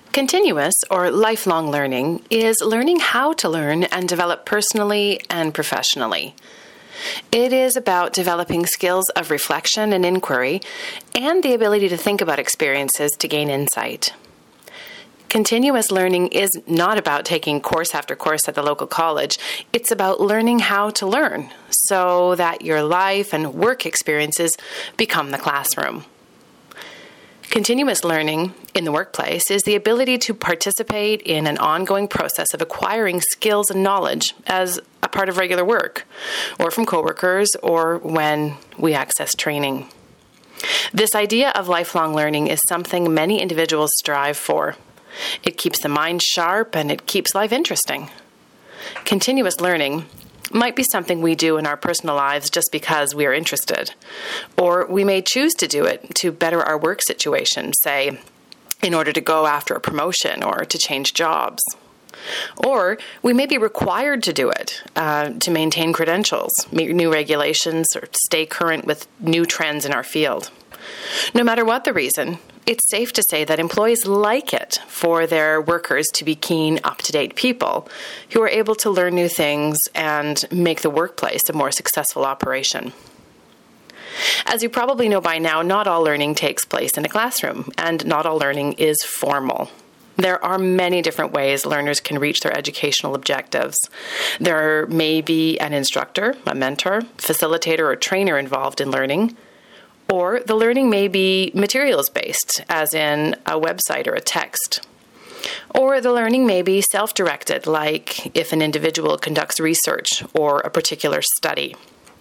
Continuous or lifelong learning is learning how to learn and develop personally and professionally. It is about developing skills of reflection and inquiry and the ability to think about experiences to gain insight. Continuous learning is not about taking course after course at the local college. It's about learning how to learn so that your life and work experiences become the classroom. Continuous learning in the workplace is the ability to participate in an ongoing process of acquiring skills and knowledge as a part of regular work, or from coworkers, or when we access training. This idea of lifelong learning is something many individuals strive for. It keeps the mind sharp and it keeps life interesting. Continuous learning might be something we do in our personal lives just because we are interested. Or we may choose to do it to better our work situation, say, in order to go after a promotion or to change jobs. Or we may be required to do it to maintain credentials, meet new regulations, or stay current with new trends in our field. No matter what the reason, it's safe to say that employees like it for their workers to be keen, up-to-date people who are able to learn new things and make the workplace a more successful operation. As you probably know by now, not all learning takes place in a classroom, and not all learning is formal. There are many different ways learners can reach their educational objectives. There may be an instructor, a mentor, facilitator, or trainer involved in learning. Or the learning may be materials-based, as in a website or a text. Or the learning may be self-directed, like if an individual conducts research or a particular study.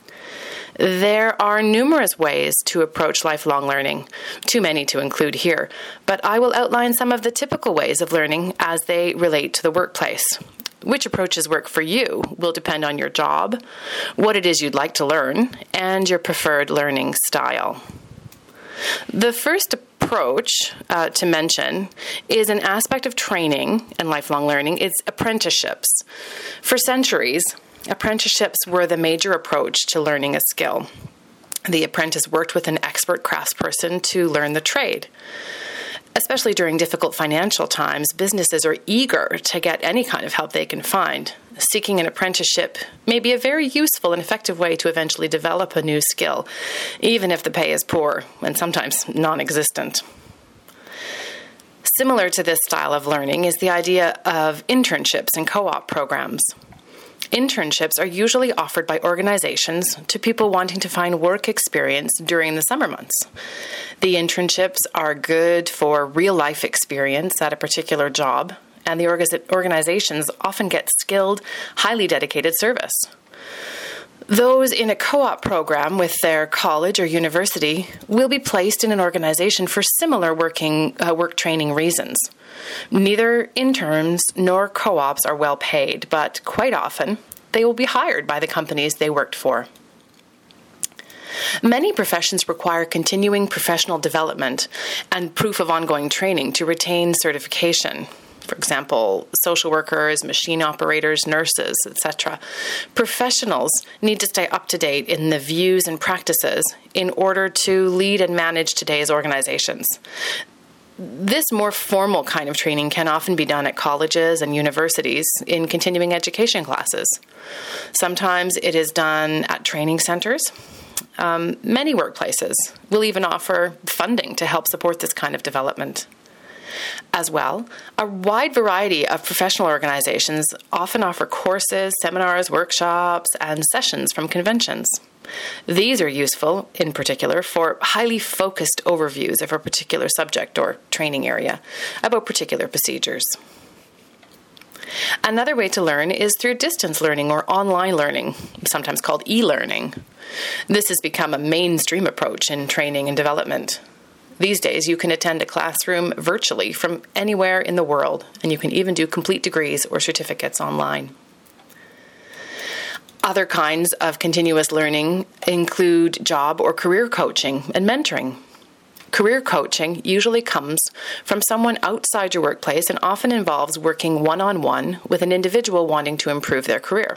There are numerous ways to approach lifelong learning, too many to include here, but I will outline some of the typical ways of learning as they relate to the workplace. Which approaches work for you will depend on your job, what it is you'd like to learn, and your preferred learning style. The first approach to mention is an aspect of training and lifelong learning. It's apprenticeships. For centuries, apprenticeships were the major approach to learning a skill. The apprentice worked with an expert craftsperson to learn the trade. Especially during difficult financial times, businesses are eager to get any kind of help they can find. Seeking an apprenticeship may be a very useful and effective way to eventually develop a new skill, even if the pay is poor and sometimes non-existent. Similar to this style of learning is the idea of internships and co-op programs. Internships are usually offered by organizations to people wanting to find work experience during the summer months. The internships are good for real-life experience at a particular job, and the organizations often get skilled, highly dedicated service. Those in a co-op program with their college or university will be placed in an organization for similar work training reasons. Neither interns nor co-ops are well paid, but quite often they will be hired by the companies they worked for. Many professions require continuing professional development and proof of ongoing training to retain certification. For example, social workers, machine operators, nurses, etc. Professionals need to stay up to date in the views and practices in order to lead and manage today's organizations. This more formal kind of training can often be done at colleges and universities in continuing education classes. Sometimes it is done at training centers. Many workplaces will even offer funding to help support this kind of development. As well, a wide variety of professional organizations often offer courses, seminars, workshops, and sessions from conventions. These are useful, in particular, for highly focused overviews of a particular subject or training area about particular procedures. Another way to learn is through distance learning or online learning, sometimes called e-learning. This has become a mainstream approach in training and development. These days, you can attend a classroom virtually from anywhere in the world, and you can even do complete degrees or certificates online. Other kinds of continuous learning include job or career coaching and mentoring. Career coaching usually comes from someone outside your workplace and often involves working one-on-one with an individual wanting to improve their career.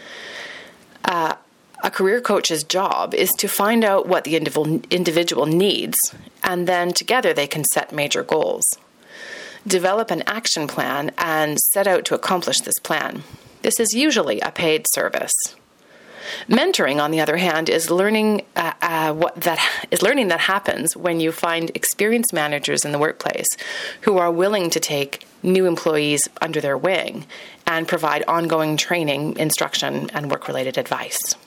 A career coach's job is to find out what the individual needs, and then together they can set major goals. develop an action plan, and set out to accomplish this plan. This is usually a paid service. Mentoring, on the other hand, is learning that happens when you find experienced managers in the workplace who are willing to take new employees under their wing and provide ongoing training, instruction, and work-related advice.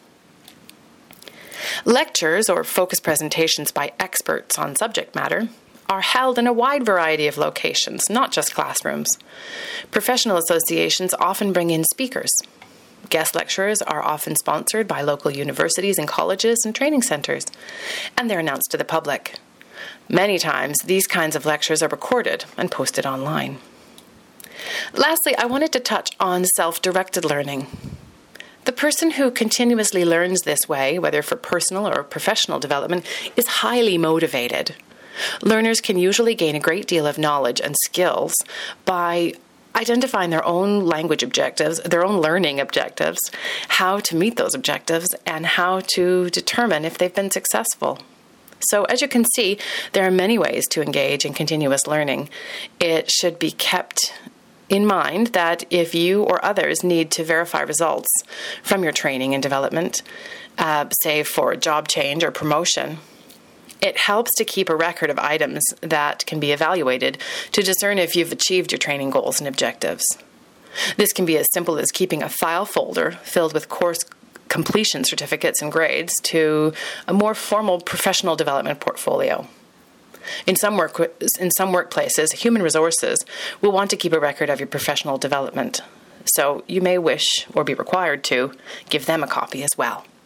Lectures or focus presentations by experts on subject matter are held in a wide variety of locations, not just classrooms. Professional associations often bring in speakers. Guest lecturers are often sponsored by local universities and colleges and training centers, and they're announced to the public. Many times, these kinds of lectures are recorded and posted online. Lastly, I wanted to touch on self-directed learning. The person who continuously learns this way, whether for personal or professional development, is highly motivated. Learners can usually gain a great deal of knowledge and skills by identifying their own language objectives, their own learning objectives, how to meet those objectives, and how to determine if they've been successful. So as you can see, there are many ways to engage in continuous learning. It should be kept in mind that if you or others need to verify results from your training and development, say for a job change or promotion, it helps to keep a record of items that can be evaluated to discern if you've achieved your training goals and objectives. This can be as simple as keeping a file folder filled with course completion certificates and grades to a more formal professional development portfolio. In some workplaces, human resources will want to keep a record of your professional development, so you may wish or be required to give them a copy as well.